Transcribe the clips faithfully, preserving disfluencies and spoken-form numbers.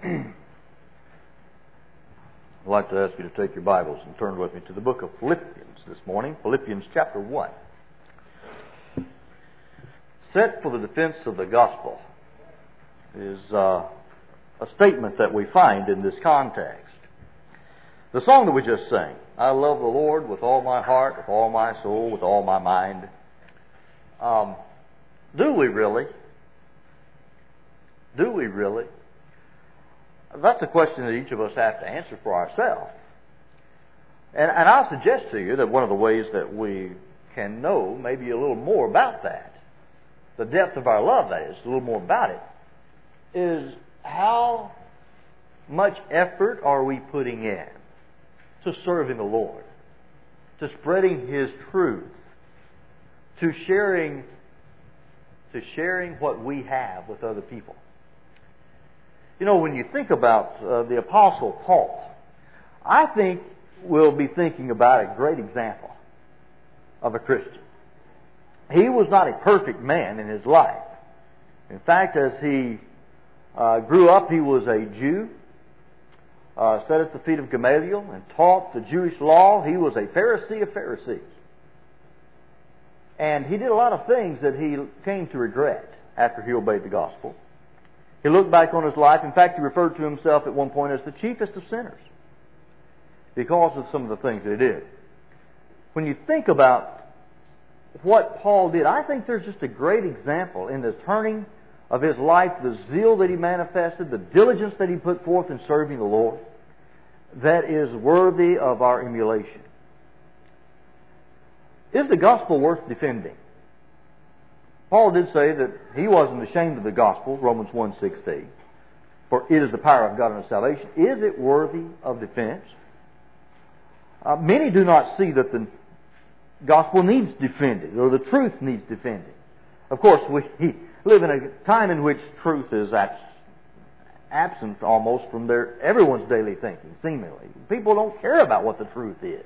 I'd like to ask you to take your Bibles and turn with me to the book of Philippians this morning, Philippians chapter one. Set for the defense of the gospel is uh, a statement that we find in this context. The song that we just sang, I love the Lord with all my heart, with all my soul, with all my mind. Um, do we really? Do we really? That's a question that each of us have to answer for ourselves. And, and I'll suggest to you that one of the ways that we can know maybe a little more about that, the depth of our love, that is, a little more about it, is how much effort are we putting in to serving the Lord, to spreading His truth, to sharing, to sharing what we have with other people. You know, when you think about uh, the Apostle Paul, I think we'll be thinking about a great example of a Christian. He was not a perfect man in his life. In fact, as he uh, grew up, he was a Jew, uh, sat at the feet of Gamaliel and taught the Jewish law. He was a Pharisee of Pharisees. And he did a lot of things that he came to regret after he obeyed the gospel. He looked back on his life. In fact, he referred to himself at one point as the chiefest of sinners because of some of the things that he did. When you think about what Paul did, I think there's just a great example in the turning of his life, the zeal that he manifested, the diligence that he put forth in serving the Lord, that is worthy of our emulation. Is the gospel worth defending? Paul did say that he wasn't ashamed of the gospel, Romans one sixteen, for it is the power of God unto salvation. Is it worthy of defense? Uh, many do not see that the gospel needs defended, or the truth needs defending. Of course, we live in a time in which truth is absent almost from their everyone's daily thinking, seemingly. People don't care about what the truth is.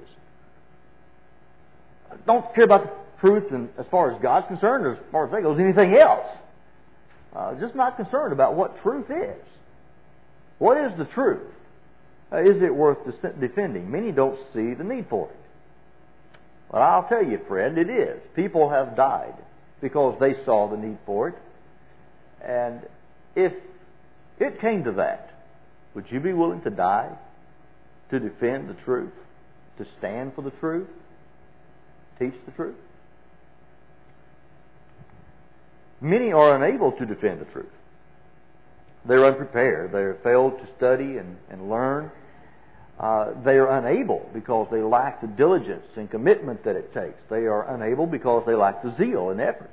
Don't care about the truth and as far as God's concerned, or as far as they go, as anything else. Uh, just not concerned about what truth is. What is the truth? Uh, is it worth defending? Many don't see the need for it. But I'll tell you, friend, it is. People have died because they saw the need for it. And if it came to that, would you be willing to die to defend the truth, to stand for the truth, teach the truth? Many are unable to defend the truth. They're unprepared. They have failed to study and, and learn. Uh, they are unable because they lack the diligence and commitment that it takes. They are unable because they lack the zeal and effort.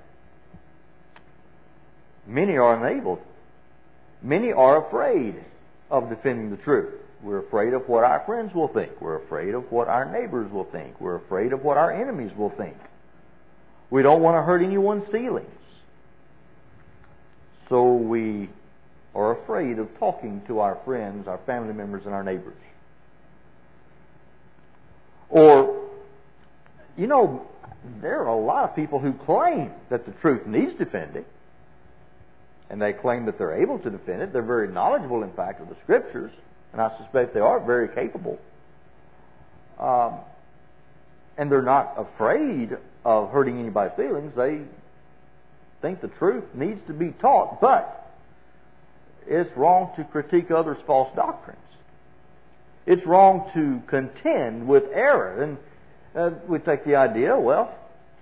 Many are unable. Many are afraid of defending the truth. We're afraid of what our friends will think. We're afraid of what our neighbors will think. We're afraid of what our enemies will think. We don't want to hurt anyone's feelings. So we are afraid of talking to our friends, our family members, and our neighbors. Or, you know, there are a lot of people who claim that the truth needs defending. And they claim that they're able to defend it. They're very knowledgeable, in fact, of the Scriptures. And I suspect they are very capable. Um, and they're not afraid of hurting anybody's feelings. They think the truth needs to be taught, but it's wrong to critique others' false doctrines. It's wrong to contend with error. And uh, we take the idea, well,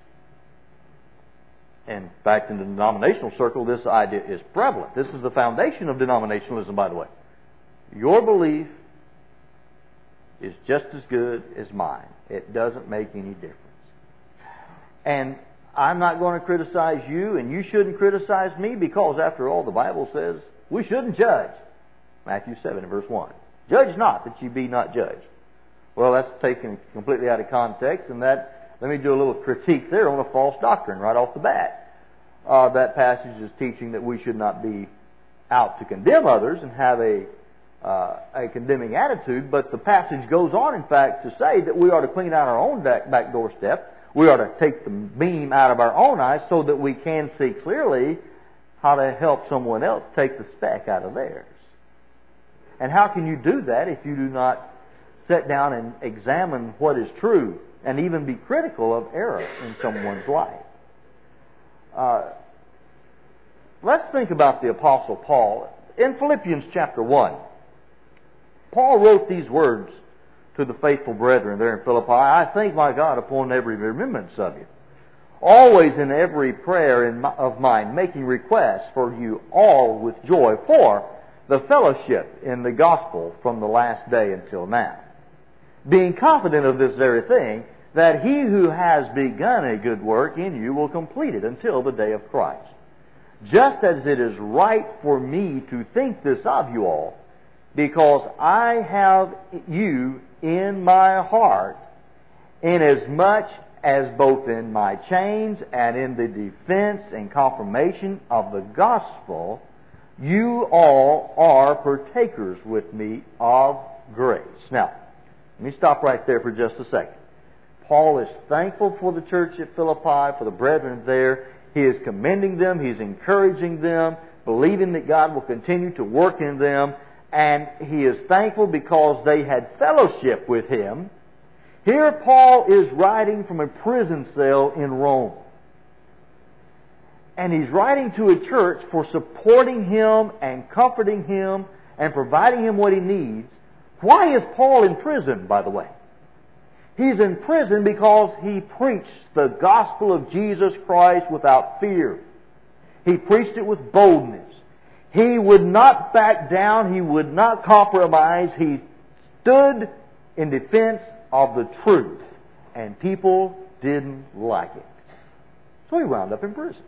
in fact, in the denominational circle, this idea is prevalent. This is the foundation of denominationalism, by the way. Your belief is just as good as mine. It doesn't make any difference. And I'm not going to criticize you, and you shouldn't criticize me, because after all, the Bible says we shouldn't judge. Matthew seven and verse one. Judge not, that ye be not judged. Well, that's taken completely out of context, and that, let me do a little critique there on a false doctrine right off the bat. Uh, that passage is teaching that we should not be out to condemn others and have a uh, a condemning attitude, but the passage goes on, in fact, to say that we are to clean out our own back, back doorstep. We are to take the beam out of our own eyes so that we can see clearly how to help someone else take the speck out of theirs. And how can you do that if you do not sit down and examine what is true and even be critical of error in someone's life? Uh, let's think about the Apostle Paul. In Philippians chapter one, Paul wrote these words to the faithful brethren there in Philippi. I thank my God upon every remembrance of you, always in every prayer in my, of mine, making requests for you all with joy for the fellowship in the gospel from the last day until now, being confident of this very thing, that he who has begun a good work in you will complete it until the day of Christ. Just as it is right for me to think this of you all, because I have you in my heart, inasmuch as both in my chains and in the defense and confirmation of the gospel, you all are partakers with me of grace. Now, let me stop right there for just a second. Paul is thankful for the church at Philippi, for the brethren there. He is commending them. He's encouraging them, believing that God will continue to work in them. And he is thankful because they had fellowship with him. Here Paul is writing from a prison cell in Rome. And he's writing to a church for supporting him and comforting him and providing him what he needs. Why is Paul in prison, by the way? He's in prison because he preached the gospel of Jesus Christ without fear. He preached it with boldness. He would not back down. He would not compromise. He stood in defense of the truth. And people didn't like it. So he wound up in prison.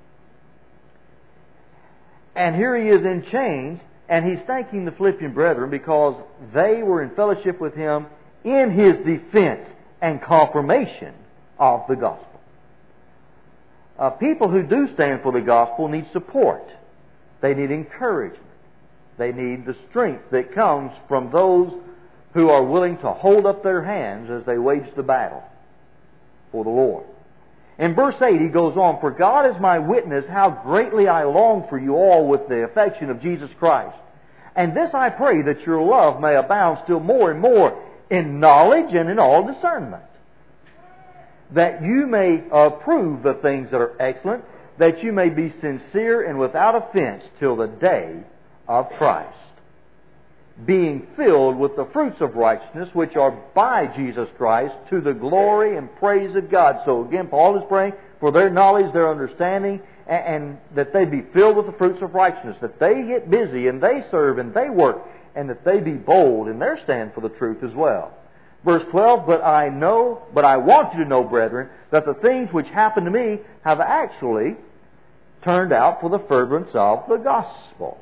And here he is in chains, and he's thanking the Philippian brethren because they were in fellowship with him in his defense and confirmation of the gospel. Uh, people who do stand for the gospel need support. They need encouragement. They need the strength that comes from those who are willing to hold up their hands as they wage the battle for the Lord. In verse eight he goes on, "For God is my witness how greatly I long for you all with the affection of Jesus Christ. And this I pray, that your love may abound still more and more in knowledge and in all discernment, that you may approve the things that are excellent, that you may be sincere and without offense till the day of Christ, being filled with the fruits of righteousness which are by Jesus Christ to the glory and praise of God." So again, Paul is praying for their knowledge, their understanding, and, and that they be filled with the fruits of righteousness, that they get busy and they serve and they work, and that they be bold in their stand for the truth as well. Verse twelve, "But I know, but I want you to know, brethren, that the things which happened to me have actually turned out for the furtherance of the gospel,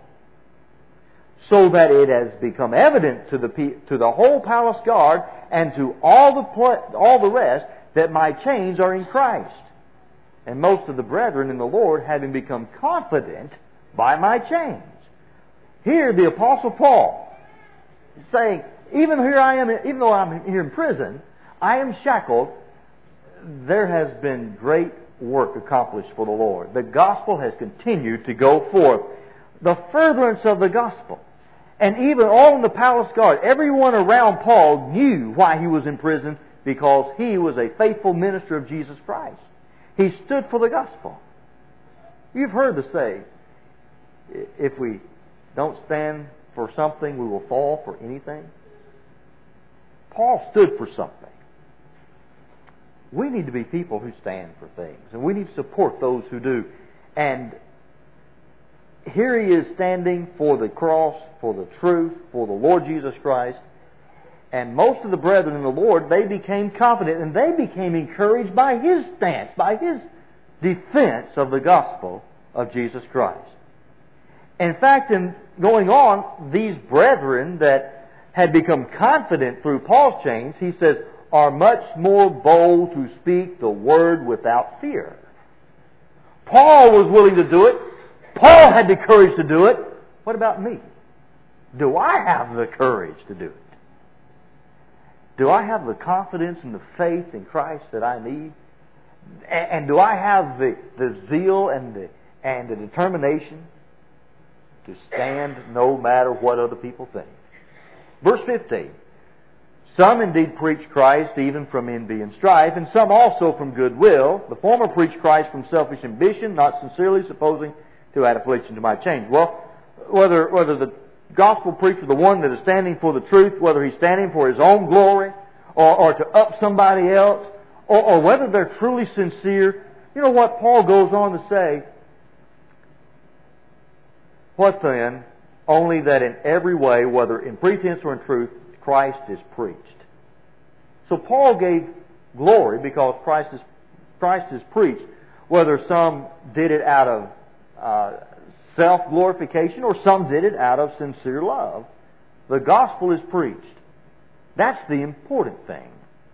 so that it has become evident to the to the whole palace guard and to all the all the rest that my chains are in Christ. And most of the brethren in the Lord, having become confident by my chains." Here, the Apostle Paul is saying, even here I am, even though I'm here in prison, I am shackled. There has been great work accomplished for the Lord. The gospel has continued to go forth. The furtherance of the gospel. And even all in the palace guard, everyone around Paul knew why he was in prison, because he was a faithful minister of Jesus Christ. He stood for the gospel. You've heard the saying, if we don't stand for something, we will fall for anything. Paul stood for something. We need to be people who stand for things, and we need to support those who do. And here he is standing for the cross, for the truth, for the Lord Jesus Christ. And most of the brethren in the Lord, they became confident, and they became encouraged by his stance, by his defense of the gospel of Jesus Christ. In fact, in going on, these brethren that had become confident through Paul's chains, he says, are much more bold to speak the word without fear. Paul was willing to do it. Paul had the courage to do it. What about me? Do I have the courage to do it? Do I have the confidence and the faith in Christ that I need? And do I have the, the zeal and the, and the determination to stand no matter what other people think? Verse fifteen. Some indeed preach Christ even from envy and strife, and some also from goodwill. The former preach Christ from selfish ambition, not sincerely, supposing to add affliction to my change. Well, whether whether the gospel preacher, the one that is standing for the truth, whether he's standing for his own glory or, or to up somebody else, or, or whether they're truly sincere, you know what Paul goes on to say? What then? Only that in every way, whether in pretense or in truth, Christ is preached. So Paul gave glory because Christ is, Christ is preached, whether some did it out of uh, self-glorification or some did it out of sincere love. The gospel is preached. That's the important thing.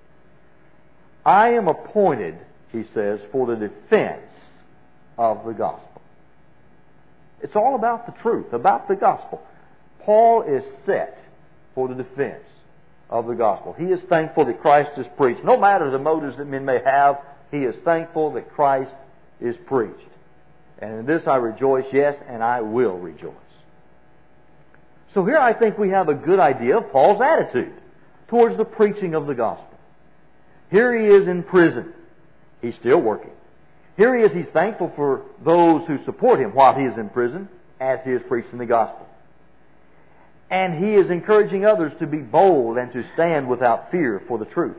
I am appointed, he says, for the defense of the gospel. It's all about the truth, about the gospel. Paul is set for the defense of the gospel. He is thankful that Christ is preached. No matter the motives that men may have, he is thankful that Christ is preached. And in this I rejoice, yes, and I will rejoice. So here I think we have a good idea of Paul's attitude towards the preaching of the gospel. Here he is in prison. He's still working. Here he is, he's thankful for those who support him while he is in prison as he is preaching the gospel. And he is encouraging others to be bold and to stand without fear for the truth.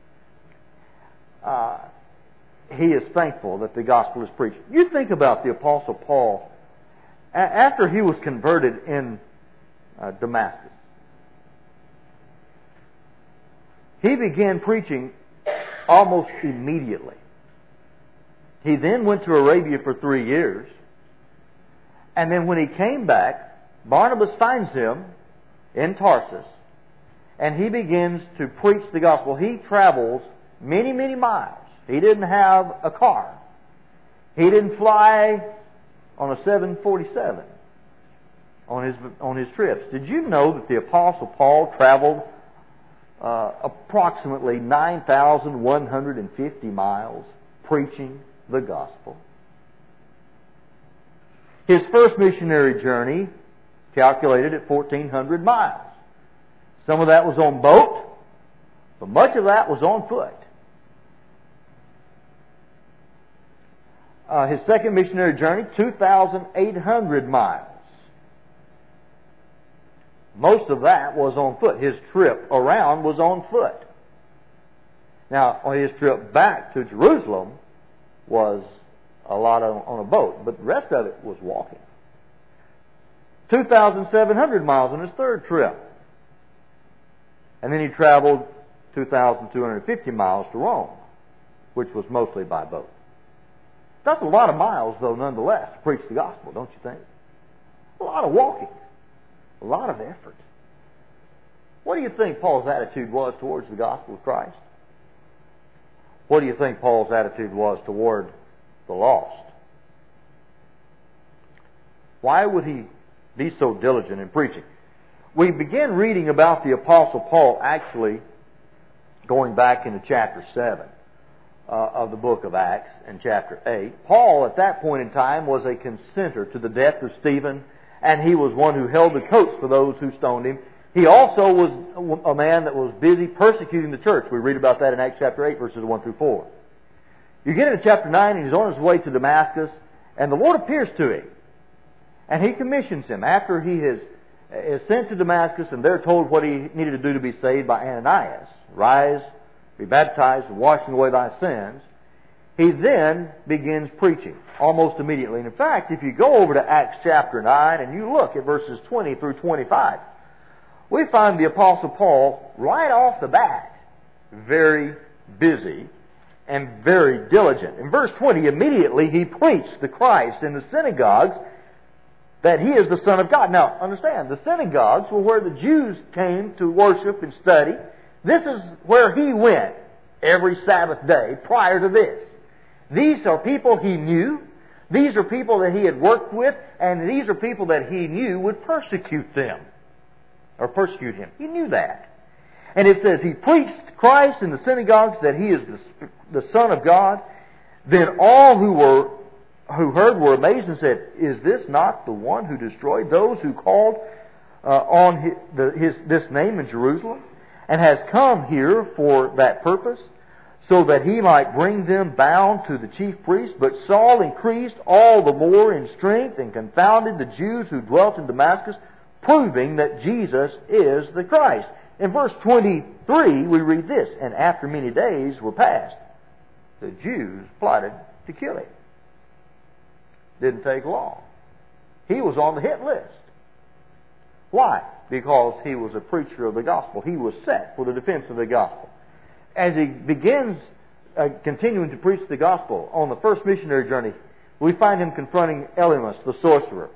Uh, he is thankful that the gospel is preached. You think about the Apostle Paul. A- after he was converted in uh, Damascus, he began preaching almost immediately. He then went to Arabia for three years. And then when he came back, Barnabas finds him in Tarsus, and he begins to preach the gospel. He travels many, many miles. He didn't have a car. He didn't fly on a seven forty-seven on his on his trips. Did you know that the Apostle Paul traveled uh, approximately nine thousand one hundred fifty miles preaching the gospel? His first missionary journey calculated at fourteen hundred miles. Some of that was on boat, but much of that was on foot. Uh, his second missionary journey, two thousand eight hundred miles. Most of that was on foot. His trip around was on foot. Now, on his trip back to Jerusalem was a lot on, on a boat, but the rest of it was walking. two thousand seven hundred miles on his third trip. And then he traveled two thousand two hundred fifty miles to Rome, which was mostly by boat. That's a lot of miles, though, nonetheless, to preach the gospel, don't you think? A lot of walking. A lot of effort. What do you think Paul's attitude was towards the gospel of Christ? What do you think Paul's attitude was toward the lost? Why would he be so diligent in preaching? We begin reading about the Apostle Paul actually going back into chapter seven uh, of the book of Acts and chapter eight. Paul, at that point in time, was a consenter to the death of Stephen, and he was one who held the coats for those who stoned him. He also was a man that was busy persecuting the church. We read about that in Acts chapter eight, verses one through four. You get into chapter nine, and he's on his way to Damascus, and the Lord appears to him. And He commissions him after he has, is sent to Damascus, and they're told what he needed to do to be saved by Ananias. Rise, be baptized, and washing away thy sins. He then begins preaching almost immediately. And in fact, if you go over to Acts chapter nine and you look at verses twenty through twenty-five, we find the Apostle Paul right off the bat very busy and very diligent. In verse twenty, immediately he preached the Christ in the synagogues, that He is the Son of God. Now, understand, the synagogues were where the Jews came to worship and study. This is where he went every Sabbath day prior to this. These are people he knew. These are people that he had worked with. And these are people that he knew would persecute them. Or persecute him. He knew that. And it says, he preached Christ in the synagogues that He is the, the Son of God. Then all who were who heard were amazed and said, is this not the one who destroyed those who called uh, on his, the, his, this name in Jerusalem, and has come here for that purpose, so that he might bring them bound to the chief priests. But Saul increased all the more in strength and confounded the Jews who dwelt in Damascus, proving that Jesus is the Christ. In verse twenty-three, we read this, and after many days were past, the Jews plotted to kill him. Didn't take long. He was on the hit list. Why? Because he was a preacher of the gospel. He was set for the defense of the gospel. As he begins uh, continuing to preach the gospel on the first missionary journey, we find him confronting Elymas, the sorcerer.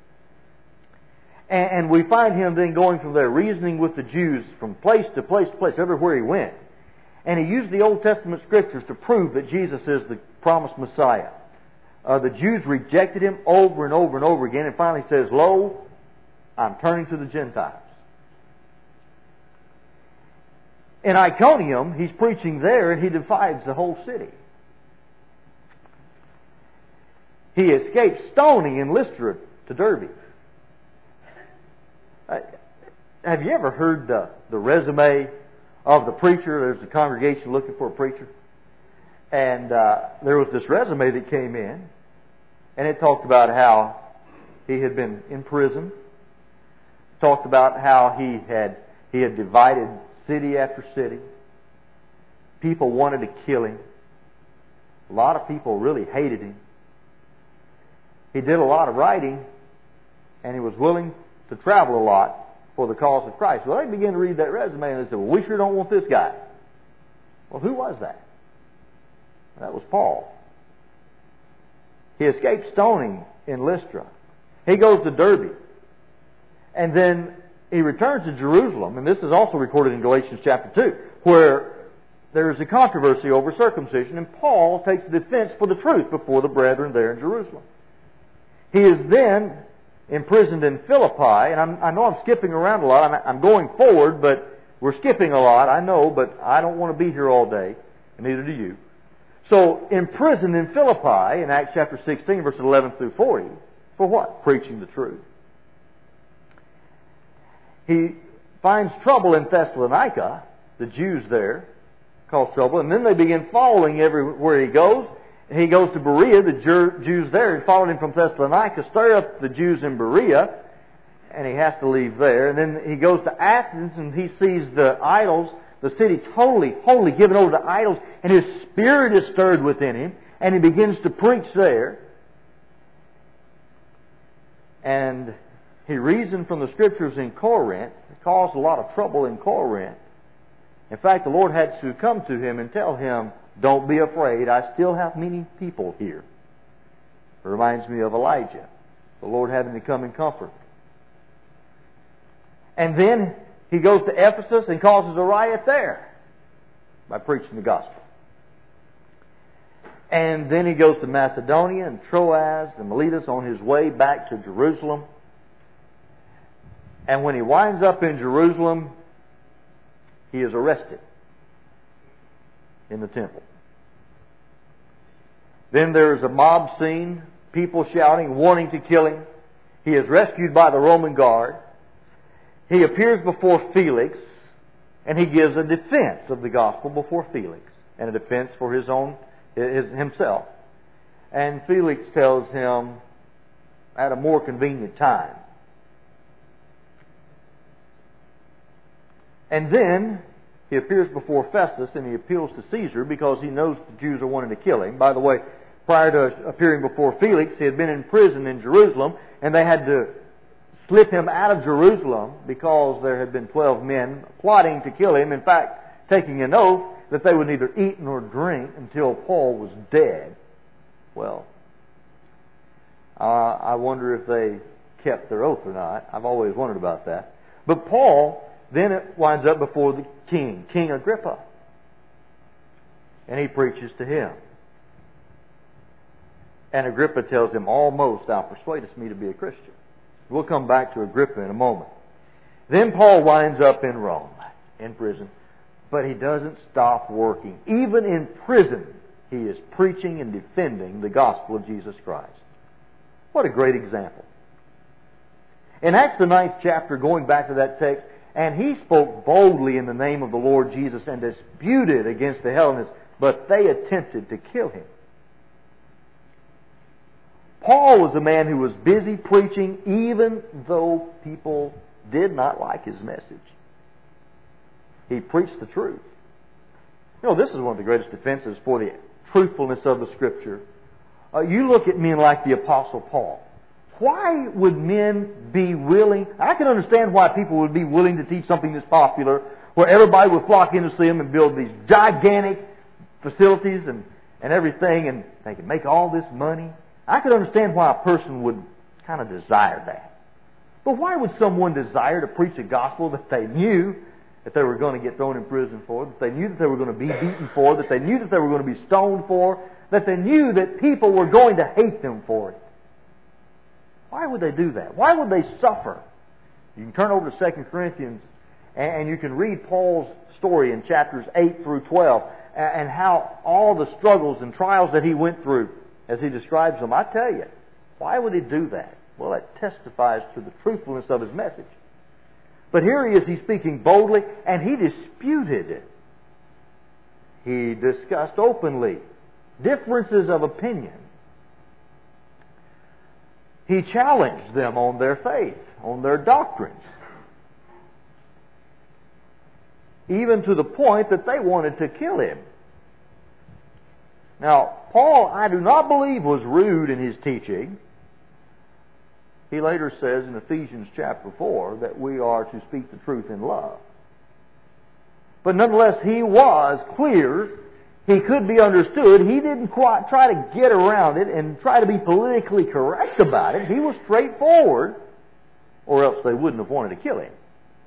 And, and we find him then going from there, reasoning with the Jews from place to place to place, everywhere he went. And he used the Old Testament Scriptures to prove that Jesus is the promised Messiah. Uh, the Jews rejected him over and over and over again, and finally says, "Lo, I'm turning to the Gentiles." In Iconium, he's preaching there, and he divides the whole city. He escaped stoning in Lystra to Derbe. Uh, have you ever heard the, the resume of the preacher? There's a congregation looking for a preacher. And uh, there was this resume that came in, and it talked about how he had been in prison. Talked about how he had he had divided city after city. People wanted to kill him. A lot of people really hated him. He did a lot of writing, and he was willing to travel a lot for the cause of Christ. Well, they began to read that resume, and they said, "Well, we sure don't want this guy." Well, who was that? That was Paul. He escaped stoning in Lystra. He goes to Derbe. And then he returns to Jerusalem, and this is also recorded in Galatians chapter two, where there is a controversy over circumcision, and Paul takes a defense for the truth before the brethren there in Jerusalem. He is then imprisoned in Philippi, and I'm, I know I'm skipping around a lot. I'm, I'm going forward, but we're skipping a lot, I know, but I don't want to be here all day, and neither do you. So, imprisoned in Philippi, in Acts chapter sixteen, verses eleven through forty, for what? Preaching the truth. He finds trouble in Thessalonica. The Jews there cause trouble. And then they begin following everywhere he goes. He goes to Berea. The Jews there had followed him from Thessalonica, stir up the Jews in Berea, and he has to leave there. And then he goes to Athens, and he sees the idols, the city totally, wholly given over to idols, and his spirit is stirred within him, and he begins to preach there. And he reasoned from the Scriptures in Corinth. It caused a lot of trouble in Corinth. In fact, the Lord had to come to him and tell him, "Don't be afraid, I still have many people here." It reminds me of Elijah, the Lord having to come and comfort. And then he goes to Ephesus and causes a riot there by preaching the gospel. And then he goes to Macedonia and Troas and Miletus on his way back to Jerusalem. And when he winds up in Jerusalem, he is arrested in the temple. Then there is a mob scene, people shouting, wanting to kill him. He is rescued by the Roman guard. He appears before Felix, and he gives a defense of the gospel before Felix, and a defense for his own his, himself. And Felix tells him at a more convenient time. And then he appears before Festus, and he appeals to Caesar because he knows the Jews are wanting to kill him. By the way, prior to appearing before Felix, he had been in prison in Jerusalem, and they had to slip him out of Jerusalem because there had been twelve men plotting to kill him. In fact, taking an oath that they would neither eat nor drink until Paul was dead. Well, uh, I wonder if they kept their oath or not. I've always wondered about that. But Paul then it winds up before the king, King Agrippa. And he preaches to him. And Agrippa tells him, "Almost thou persuadest me to be a Christian." We'll come back to Agrippa in a moment. Then Paul winds up in Rome, in prison. But he doesn't stop working. Even in prison, he is preaching and defending the gospel of Jesus Christ. What a great example. In Acts the ninth chapter, going back to that text, and he spoke boldly in the name of the Lord Jesus and disputed against the Hellenists, but they attempted to kill him. Paul was a man who was busy preaching even though people did not like his message. He preached the truth. You know, this is one of the greatest defenses for the truthfulness of the Scripture. Uh, you look at men like the Apostle Paul. Why would men be willing... I can understand why people would be willing to teach something that's popular, where everybody would flock in to see them and build these gigantic facilities and, and everything, and they can make all this money. I could understand why a person would kind of desire that. But why would someone desire to preach a gospel that they knew that they were going to get thrown in prison for, that they knew that they were going to be beaten for, that they knew that they were going to be stoned for, that they knew that people were going to hate them for it? Why would they do that? Why would they suffer? You can turn over to Second Corinthians and you can read Paul's story in chapters eight through twelve and how all the struggles and trials that he went through as he describes them. I tell you, why would he do that? Well, it testifies to the truthfulness of his message. But here he is, he's speaking boldly, and he disputed it. He discussed openly differences of opinion. He challenged them on their faith, on their doctrines, even to the point that they wanted to kill him. Now, Paul, I do not believe, was rude in his teaching. He later says in Ephesians chapter four that we are to speak the truth in love. But nonetheless, he was clear. He could be understood. He didn't quite try to get around it and try to be politically correct about it. He was straightforward, or else they wouldn't have wanted to kill him.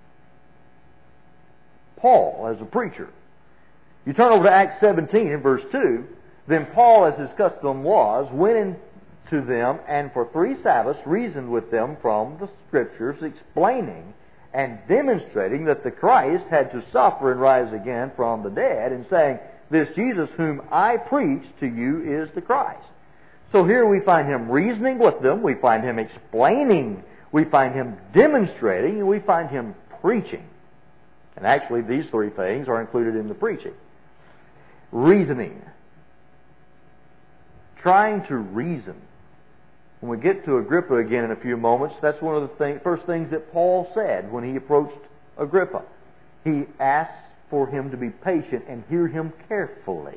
Paul, as a preacher. You turn over to Acts seventeen in verse two. Then Paul, as his custom was, went into them and for three Sabbaths reasoned with them from the Scriptures, explaining and demonstrating that the Christ had to suffer and rise again from the dead, and saying, "This Jesus whom I preach to you is the Christ." So here we find him reasoning with them, we find him explaining, we find him demonstrating, and we find him preaching. And actually these three things are included in the preaching. Reasoning. Trying to reason. When we get to Agrippa again in a few moments, that's one of the thing, first things that Paul said when he approached Agrippa. He asked for him to be patient and hear him carefully.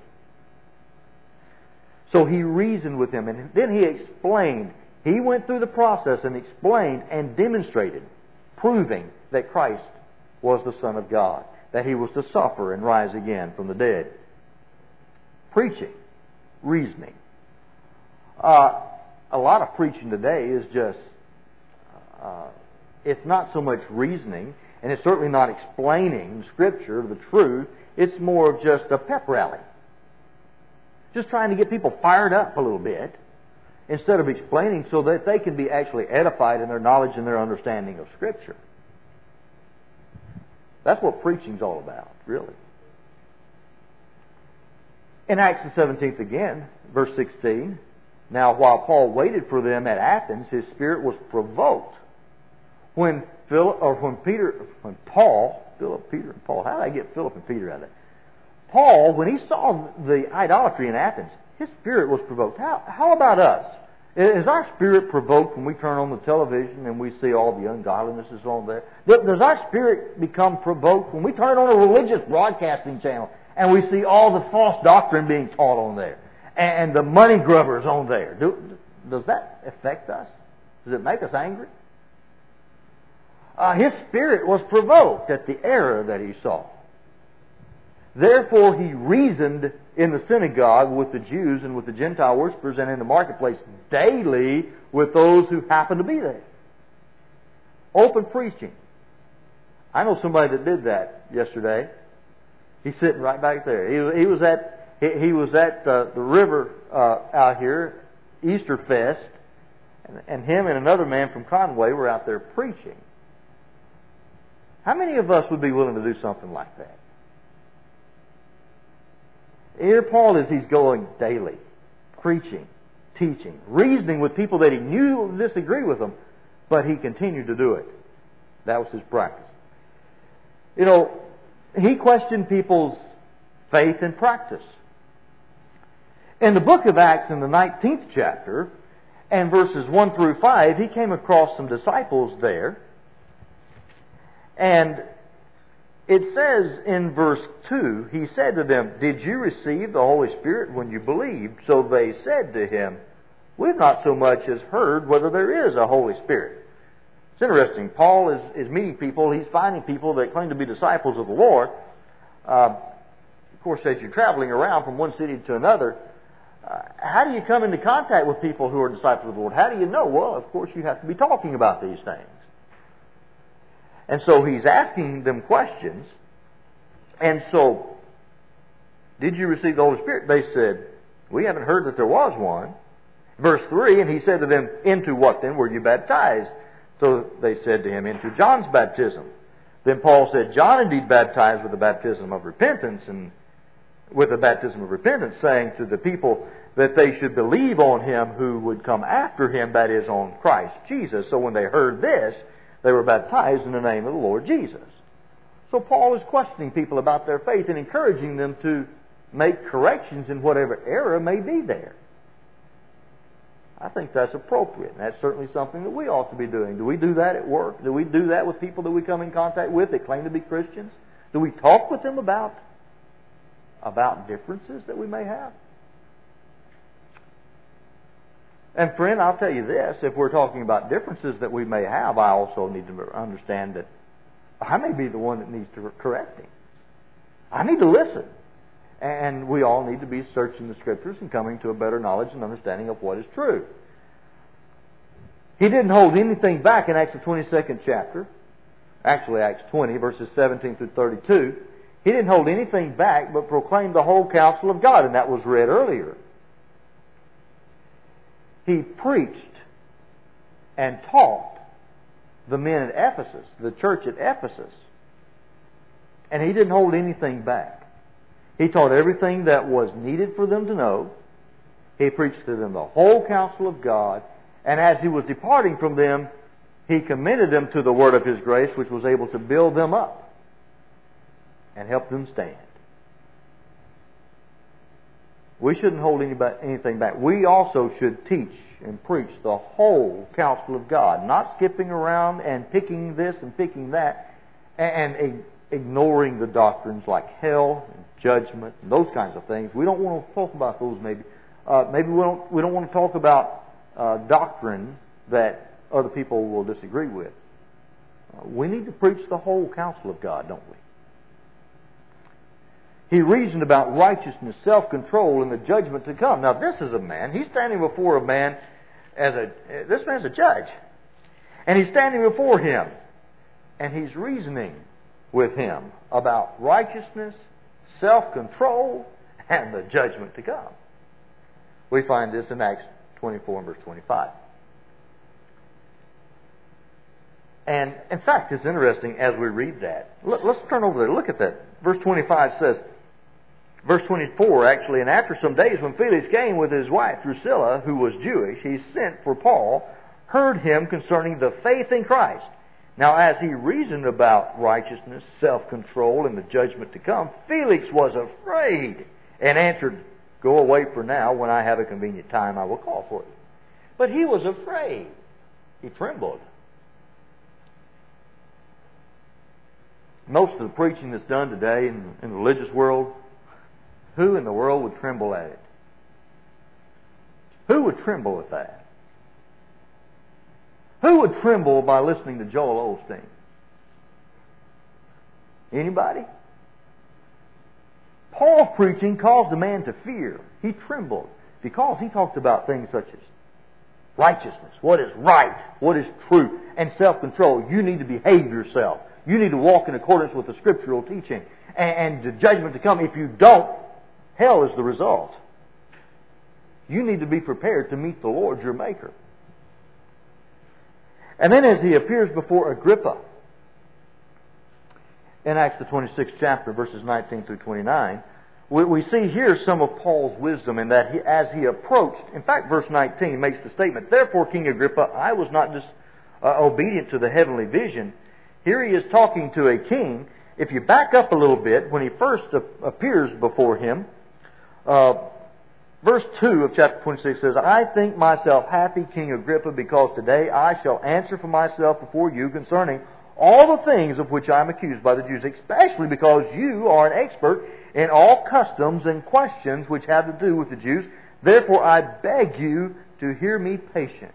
So he reasoned with him, and then he explained. He went through the process and explained and demonstrated, proving that Christ was the Son of God, that he was to suffer and rise again from the dead. Preaching, reasoning. Uh, a lot of preaching today is just, uh, it's not so much reasoning, and it's certainly not explaining Scripture, the truth. It's more of just a pep rally. Just trying to get people fired up a little bit, instead of explaining so that they can be actually edified in their knowledge and their understanding of Scripture. That's what preaching's all about, really. In Acts the seventeenth again, verse sixteen, "Now while Paul waited for them at Athens, his spirit was provoked. When Philip, or when Peter, when Paul, Philip, Peter, and Paul, how did I get Philip and Peter out of that? Paul, when he saw the idolatry in Athens, his spirit was provoked. How, how about us? Is our spirit provoked when we turn on the television and we see all the ungodlinesses on there? Does our spirit become provoked when we turn on a religious broadcasting channel and we see all the false doctrine being taught on there and the money grubbers on there? Do, does that affect us? Does it make us angry? Uh, his spirit was provoked at the error that he saw. Therefore he reasoned in the synagogue with the Jews and with the Gentile worshippers, and in the marketplace daily with those who happened to be there." Open preaching. I know somebody that did that yesterday. He's sitting right back there. He, he was at he, he was at uh, the river uh, out here, Easter Fest, and, and him and another man from Conway were out there preaching. How many of us would be willing to do something like that? Here Paul is, he's going daily, preaching, teaching, reasoning with people that he knew would disagree with him, but he continued to do it. That was his practice. You know, he questioned people's faith and practice. In the book of Acts, in the nineteenth chapter, and verses one through five, he came across some disciples there. And it says in verse two, he said to them, "Did you receive the Holy Spirit when you believed?" So they said to him, "We've not so much as heard whether there is a Holy Spirit." It's interesting. Paul is, is meeting people. He's finding people that claim to be disciples of the Lord. Uh, of course, as you're traveling around from one city to another, uh, how do you come into contact with people who are disciples of the Lord? How do you know? Well, of course, you have to be talking about these things. And so he's asking them questions. And so, did you receive the Holy Spirit? They said, "We haven't heard that there was one." Verse three, and he said to them, "Into what then were you baptized?" So they said to him, "Into John's baptism." Then Paul said, "John indeed baptized with the baptism of repentance, and with the baptism of repentance, saying to the people that they should believe on him who would come after him, that is, on Christ Jesus." So when they heard this, they were baptized in the name of the Lord Jesus. So Paul is questioning people about their faith and encouraging them to make corrections in whatever error may be there. I think that's appropriate. And that's certainly something that we ought to be doing. Do we do that at work? Do we do that with people that we come in contact with that claim to be Christians? Do we talk with them about, about differences that we may have? And friend, I'll tell you this, if we're talking about differences that we may have, I also need to understand that I may be the one that needs to correcting. I need to listen. And we all need to be searching the Scriptures and coming to a better knowledge and understanding of what is true. He didn't hold anything back in Acts the twenty-second chapter. Actually, Acts twenty, verses seventeen through thirty-two. He didn't hold anything back but proclaimed the whole counsel of God, and that was read earlier. He preached and taught the men at Ephesus, the church at Ephesus. And he didn't hold anything back. He taught everything that was needed for them to know. He preached to them the whole counsel of God. And as he was departing from them, he commended them to the word of his grace, which was able to build them up and help them stand. We shouldn't hold anything back. We also should teach and preach the whole counsel of God, not skipping around and picking this and picking that and ignoring the doctrines like hell and judgment and those kinds of things. We don't want to talk about those. Maybe, uh, maybe we don't. We don't want to talk about uh, doctrine that other people will disagree with. Uh, we need to preach the whole counsel of God, don't we? He reasoned about righteousness, self-control, and the judgment to come. Now, this is a man. He's standing before a man as a. This man's a judge, and he's standing before him, and he's reasoning with him about righteousness, self-control, and the judgment to come. We find this in Acts twenty-four and verse twenty-five. And in fact, it's interesting as we read that. Let's turn over there. Look at that. Verse twenty-five says, verse twenty-four actually, "And after some days when Felix came with his wife Drusilla, who was Jewish, he sent for Paul, heard him concerning the faith in Christ. Now as he reasoned about righteousness, self-control, and the judgment to come, Felix was afraid and answered, 'Go away for now. When I have a convenient time, I will call for you.'" But he was afraid. He trembled. Most of the preaching that's done today in, in the religious world, who in the world would tremble at it? Who would tremble at that? Who would tremble by listening to Joel Osteen? Anybody? Paul's preaching caused a man to fear. He trembled because he talked about things such as righteousness, what is right, what is true, and self-control. You need to behave yourself. You need to walk in accordance with the scriptural teaching. And, and the judgment to come, if you don't, hell is the result. You need to be prepared to meet the Lord your Maker. And then as he appears before Agrippa, in Acts the twenty-sixth chapter, verses nineteen through twenty-nine, we, we see here some of Paul's wisdom in that he, as he approached, in fact, verse nineteen makes the statement, "Therefore, King Agrippa, I was not dis, uh, obedient to the heavenly vision. Here he is talking to a king. If you back up a little bit, when he first appears before him, uh, verse two of chapter twenty-six says, I think myself happy, King Agrippa, because today I shall answer for myself before you concerning all the things of which I am accused by the Jews, especially because you are an expert in all customs and questions which have to do with the Jews. Therefore I beg you to hear me patiently.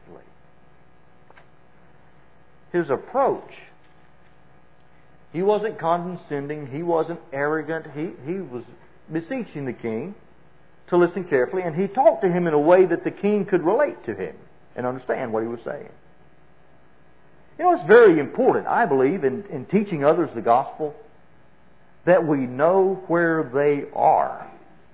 His approach, he wasn't condescending, he wasn't arrogant, he, he was beseeching the king to listen carefully, and he talked to him in a way that the king could relate to him and understand what he was saying. You know, it's very important, I believe, in, in teaching others the gospel, that we know where they are.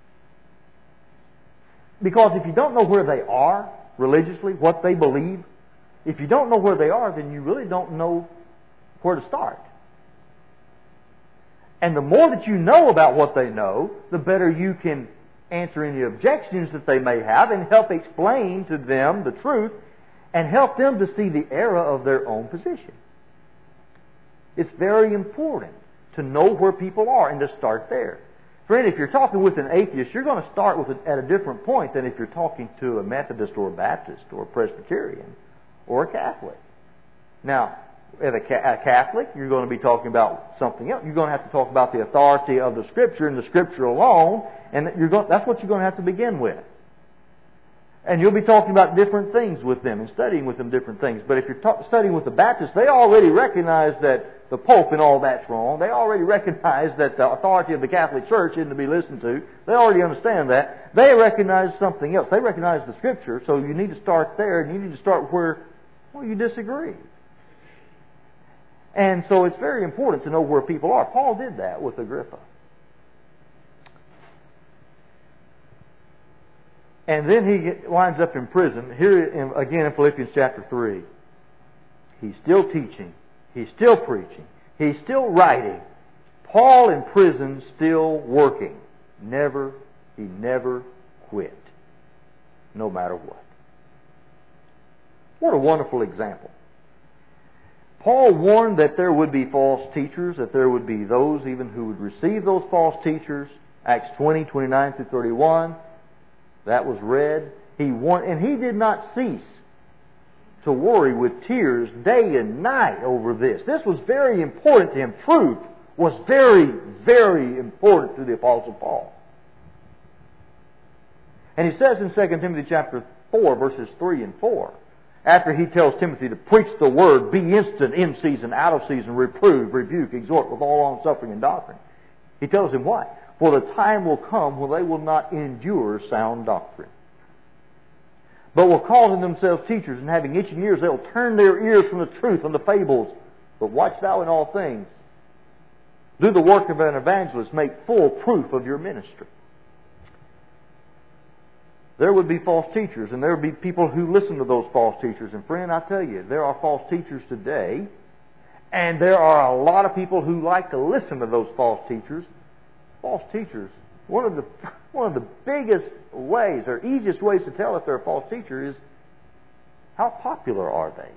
Because if you don't know where they are religiously, what they believe, if you don't know where they are, then you really don't know where to start. And the more that you know about what they know, the better you can answer any objections that they may have and help explain to them the truth and help them to see the error of their own position. It's very important to know where people are and to start there. Friend, if you're talking with an atheist, you're going to start with it at a different point than if you're talking to a Methodist or a Baptist or a Presbyterian or a Catholic. Now, as a Catholic, you're going to be talking about something else. You're going to have to talk about the authority of the Scripture and the Scripture alone, and you're going, that's what you're going to have to begin with. And you'll be talking about different things with them and studying with them different things. But if you're ta- studying with the Baptists, they already recognize that the Pope and all that's wrong. They already recognize that the authority of the Catholic Church isn't to be listened to. They already understand that. They recognize something else. They recognize the Scripture, so you need to start there, and you need to start where, well, you disagree. And so it's very important to know where people are. Paul did that with Agrippa. And then he winds up in prison. Here in, again in Philippians chapter three. He's still teaching. He's still preaching. He's still writing. Paul in prison still working. Never, he never quit. No matter what. What a wonderful example. Paul warned that there would be false teachers, that there would be those even who would receive those false teachers. Acts twenty, twenty-nine through thirty-one. That was read. He warned, and he did not cease to worry with tears day and night over this. This was very important to him. Truth was very, very important to the Apostle Paul. And he says in Second Timothy chapter four, verses three and four, after he tells Timothy to preach the word, be instant, in season, out of season, reprove, rebuke, exhort with all long-suffering and doctrine. He tells him what? For the time will come when they will not endure sound doctrine, but will call to themselves teachers, and having itching ears, they will turn their ears from the truth and the fables. But watch thou in all things. Do the work of an evangelist. Make full proof of your ministry. There would be false teachers, and there would be people who listen to those false teachers. And friend, I tell you, there are false teachers today, and there are a lot of people who like to listen to those false teachers. False teachers, one of the one of the biggest ways or easiest ways to tell if they're a false teacher is how popular are they?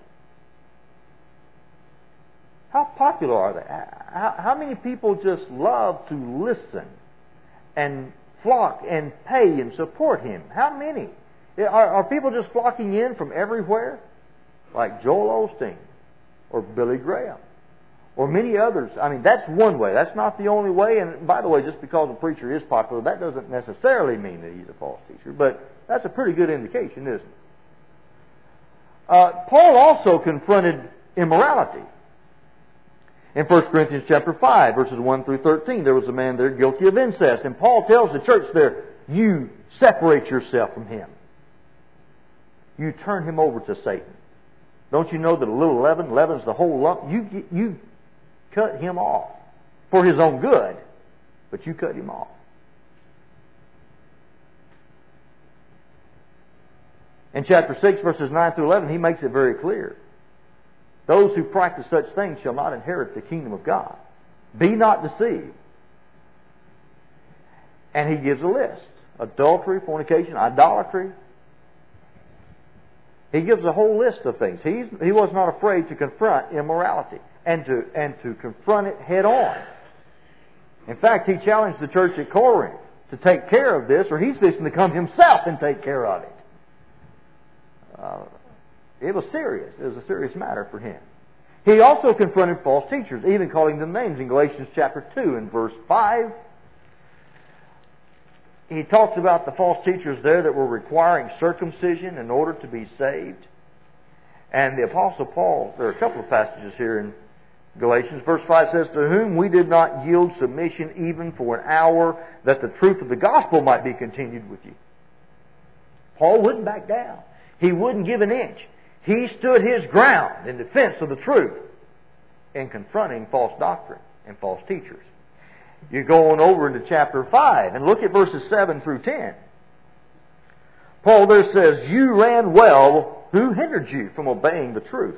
How popular are they? How, how many people just love to listen and flock and pay and support him? How many? Are, are people just flocking in from everywhere? Like Joel Osteen or Billy Graham or many others. I mean, that's one way. That's not the only way. And by the way, just because a preacher is popular, that doesn't necessarily mean that he's a false teacher. But that's a pretty good indication, isn't it? Uh, Paul also confronted immorality. In First Corinthians chapter five, verses one through thirteen, there was a man there guilty of incest. And Paul tells the church there, you separate yourself from him. You turn him over to Satan. Don't you know that a little leaven leavens the whole lump? You, you cut him off for his own good, but you cut him off. In chapter six, verses nine through eleven, he makes it very clear. Those who practice such things shall not inherit the kingdom of God. Be not deceived. And he gives a list. Adultery, fornication, idolatry, He gives a whole list of things. He's, he was not afraid to confront immorality and to, and to confront it head on. In fact, he challenged the church at Corinth to take care of this, or he's fixing to come himself and take care of it. Uh, it was serious. It was a serious matter for him. He also confronted false teachers, even calling them names in Galatians chapter two and verse five. He talks about the false teachers there that were requiring circumcision in order to be saved. And the Apostle Paul, there are a couple of passages here in Galatians. Verse five says, to whom we did not yield submission even for an hour, that the truth of the gospel might be continued with you. Paul wouldn't back down. He wouldn't give an inch. He stood his ground in defense of the truth in confronting false doctrine and false teachers. You go on over into chapter five and look at verses seven through ten. Paul there says, you ran well. Who hindered you from obeying the truth?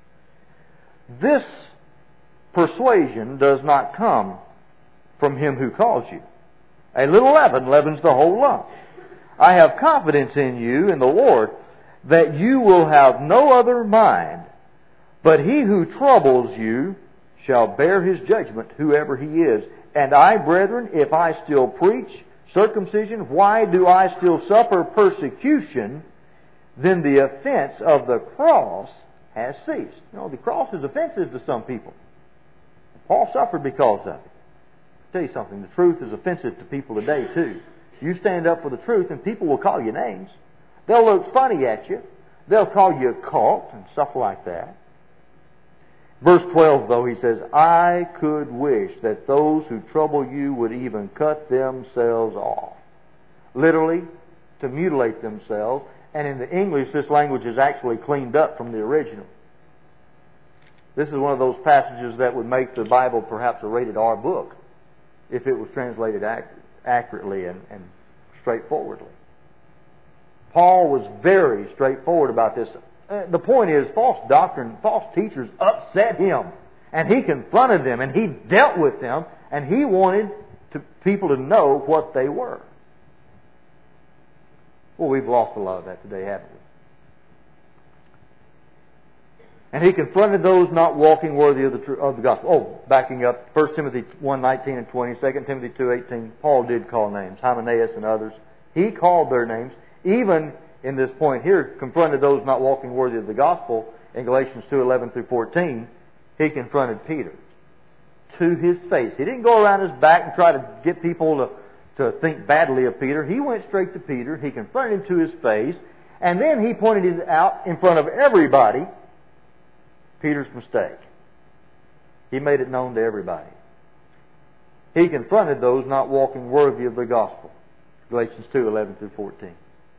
This persuasion does not come from him who calls you. A little leaven leavens the whole lump. I have confidence in you, in the Lord, that you will have no other mind, but he who troubles you shall bear his judgment, whoever he is. And I, brethren, if I still preach circumcision, why do I still suffer persecution? Then the offense of the cross has ceased. You know, the cross is offensive to some people. Paul suffered because of it. I'll tell you something, the truth is offensive to people today too. You stand up for the truth and people will call you names. They'll look funny at you. They'll call you a cult and stuff like that. Verse twelve, though, he says, I could wish that those who trouble you would even cut themselves off. Literally, to mutilate themselves. And in the English, this language is actually cleaned up from the original. This is one of those passages that would make the Bible perhaps a rated R book if it was translated ac- accurately and, and straightforwardly. Paul was very straightforward about this. Uh, the point is, false doctrine, false teachers upset him. And he confronted them, and he dealt with them, and he wanted to, people to know what they were. Well, we've lost a lot of that today, haven't we? And he confronted those not walking worthy of the, tr- of the gospel. Oh, backing up, First Timothy one nineteen and twenty, Second Timothy two eighteen, Paul did call names, Hymenaeus and others. He called their names. Even in this point here, confronted those not walking worthy of the gospel in Galatians two eleven through fourteen, he confronted Peter to his face. He didn't go around his back and try to get people to to think badly of Peter. He went straight to Peter. He confronted him to his face. And then he pointed it out in front of everybody, Peter's mistake. He made it known to everybody. He confronted those not walking worthy of the gospel. Galatians two eleven through fourteen.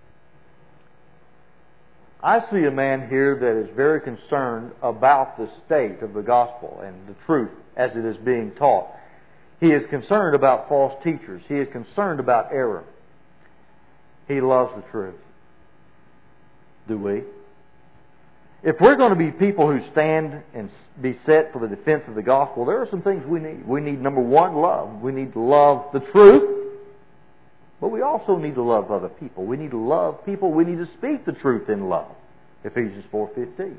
I see a man here that is very concerned about the state of the gospel and the truth as it is being taught. He is concerned about false teachers. He is concerned about error. He loves the truth. Do we? If we're going to be people who stand and be set for the defense of the gospel, there are some things we need. We need, number one, love. We need to love the truth. But we also need to love other people. We need to love people. We need to speak the truth in love. Ephesians four fifteen.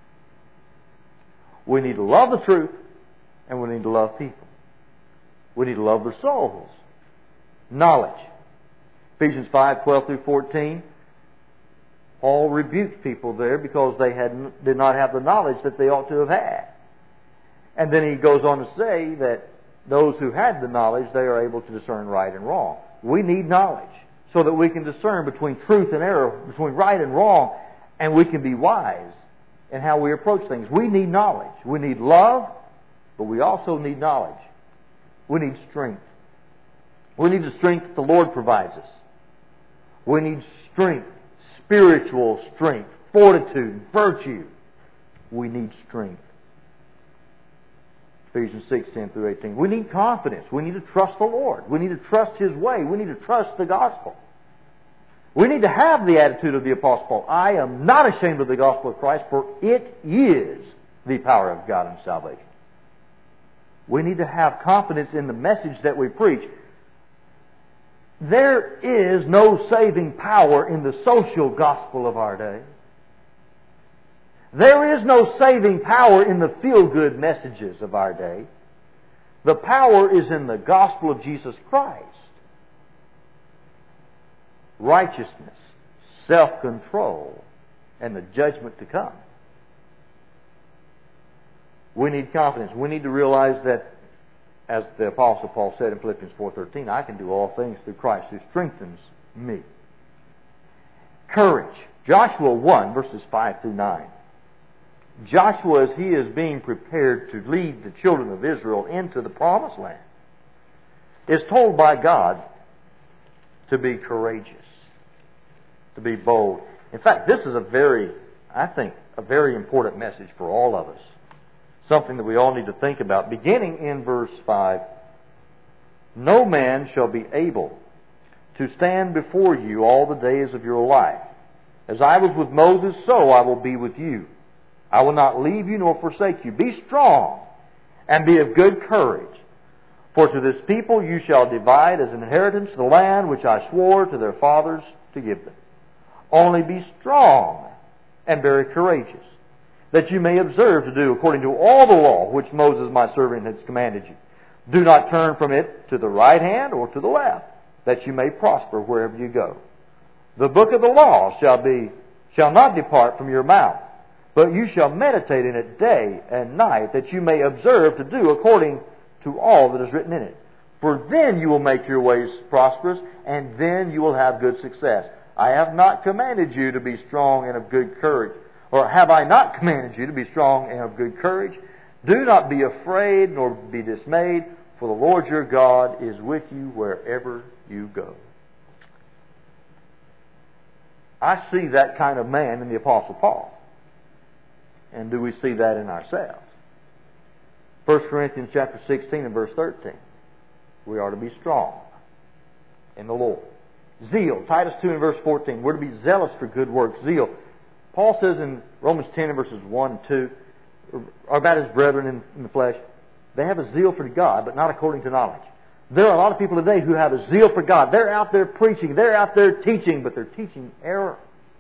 We need to love the truth, and we need to love people. We need to love their souls. Knowledge. Ephesians five twelve through fourteen. Paul rebuked people there because they had, did not have the knowledge that they ought to have had. And then he goes on to say that those who had the knowledge, they are able to discern right and wrong. We need knowledge so that we can discern between truth and error, between right and wrong, and we can be wise in how we approach things. We need knowledge. We need love, but we also need knowledge. We need strength. We need the strength that the Lord provides us. We need strength, spiritual strength, fortitude, virtue. We need strength. Ephesians six ten through eighteen. We need confidence. We need to trust the Lord. We need to trust His way. We need to trust the gospel. We need to have the attitude of the Apostle Paul. I am not ashamed of the gospel of Christ, for it is the power of God in salvation. We need to have confidence in the message that we preach. There is no saving power in the social gospel of our day. There is no saving power in the feel-good messages of our day. The power is in the gospel of Jesus Christ. Righteousness, self-control, and the judgment to come. We need confidence. We need to realize that, as the Apostle Paul said in Philippians four thirteen, I can do all things through Christ who strengthens me. Courage. Joshua one, verses five through nine. Joshua, as he is being prepared to lead the children of Israel into the Promised Land, is told by God to be courageous, to be bold. In fact, this is a very, I think, a very important message for all of us. Something that we all need to think about. Beginning in verse five, no man shall be able to stand before you all the days of your life. As I was with Moses, so I will be with you. I will not leave you nor forsake you. Be strong and be of good courage. For to this people you shall divide as an inheritance the land which I swore to their fathers to give them. Only be strong and very courageous, that you may observe to do according to all the law which Moses my servant has commanded you. Do not turn from it to the right hand or to the left, that you may prosper wherever you go. The book of the law shall be shall not depart from your mouth, but you shall meditate in it day and night, that you may observe to do according to all that is written in it. For then you will make your ways prosperous, and then you will have good success. I have not commanded you to be strong and of good courage. Or have I not commanded you to be strong and of good courage? Do not be afraid nor be dismayed, for the Lord your God is with you wherever you go. I see that kind of man in the Apostle Paul. And do we see that in ourselves? First Corinthians chapter sixteen and verse thirteen. We are to be strong in the Lord. Zeal. Titus two and verse fourteen. We're to be zealous for good works. Zeal. Paul says in Romans ten and verses one and two, about his brethren in, in the flesh, they have a zeal for God, but not according to knowledge. There are a lot of people today who have a zeal for God. They're out there preaching. They're out there teaching, but they're teaching error.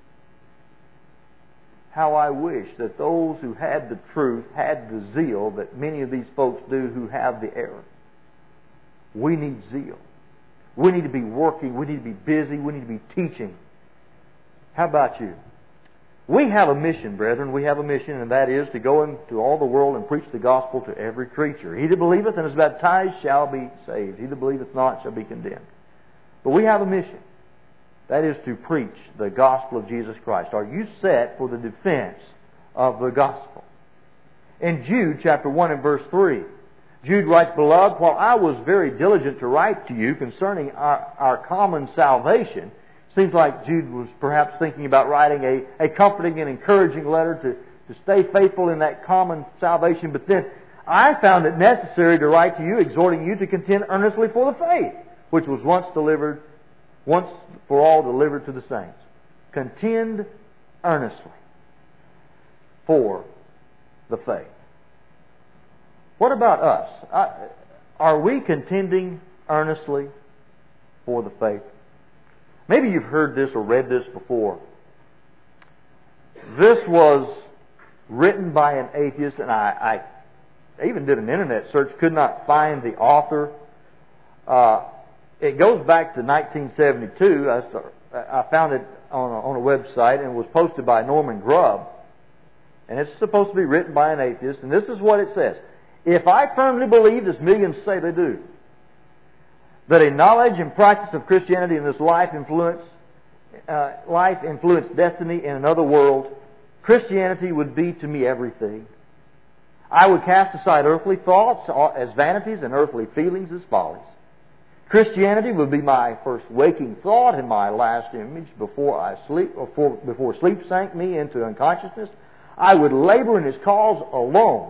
How I wish that those who had the truth had the zeal that many of these folks do who have the error. We need zeal. We need to be working. We need to be busy. We need to be teaching. How about you? We have a mission, brethren. We have a mission, and that is to go into all the world and preach the gospel to every creature. He that believeth and is baptized shall be saved. He that believeth not shall be condemned. But we have a mission. That is to preach the gospel of Jesus Christ. Are you set for the defense of the gospel? In Jude chapter one and verse three, Jude writes, Beloved, while I was very diligent to write to you concerning our, our common salvation, seems like Jude was perhaps thinking about writing a, a comforting and encouraging letter to, to stay faithful in that common salvation. But then I found it necessary to write to you, exhorting you to contend earnestly for the faith, which was once delivered, once for all delivered to the saints. Contend earnestly for the faith. What about us? I, are we contending earnestly for the faith? Maybe you've heard this or read this before. This was written by an atheist, and I, I even did an internet search, could not find the author. Uh, it goes back to nineteen seventy-two. I, started, I found it on a, on a website, and it was posted by Norman Grubb. And it's supposed to be written by an atheist, and this is what it says. If I firmly believed, as millions say they do, that a knowledge and practice of Christianity in this life influence, uh, life influence destiny in another world, Christianity would be to me everything. I would cast aside earthly thoughts as vanities and earthly feelings as follies. Christianity would be my first waking thought and my last image before I sleep, or before, before sleep sank me into unconsciousness. I would labor in His cause alone.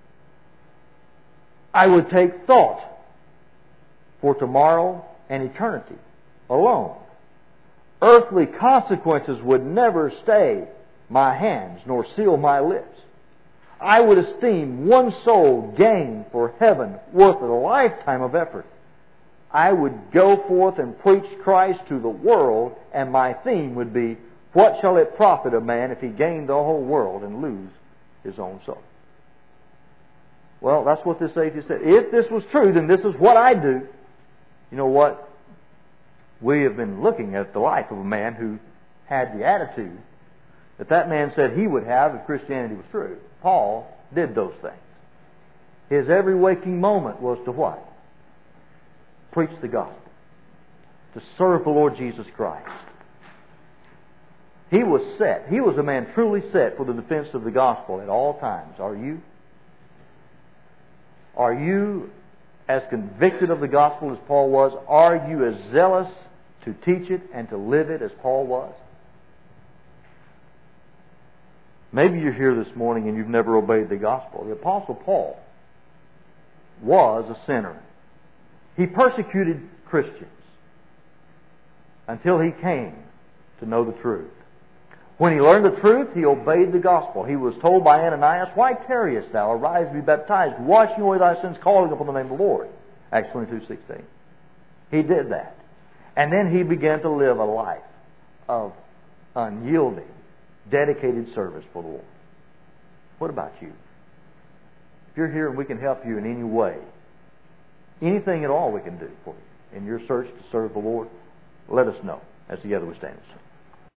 I would take thought for tomorrow and eternity alone. Earthly consequences would never stay my hands nor seal my lips. I would esteem one soul gained for heaven worth a lifetime of effort. I would go forth and preach Christ to the world, and my theme would be What shall it profit a man if he gain the whole world and lose his own soul? Well, that's what this atheist said. If this was true, then this is what I do. You know what? We have been looking at the life of a man who had the attitude that that man said he would have if Christianity was true. Paul did those things. His every waking moment was to what? Preach the gospel. To serve the Lord Jesus Christ. He was set. He was a man truly set for the defense of the gospel at all times. Are you? Are you as convicted of the gospel as Paul was? Are you as zealous to teach it and to live it as Paul was? Maybe you're here this morning and you've never obeyed the gospel. The Apostle Paul was a sinner. He persecuted Christians until he came to know the truth. When he learned the truth, he obeyed the gospel. He was told by Ananias, "Why tarriest thou? Arise and be baptized, washing away thy sins, calling upon the name of the Lord." Acts twenty-two sixteen. He did that. And then he began to live a life of unyielding, dedicated service for the Lord. What about you? If you're here and we can help you in any way, anything at all we can do for you in your search to serve the Lord, let us know. As together we stand and sing.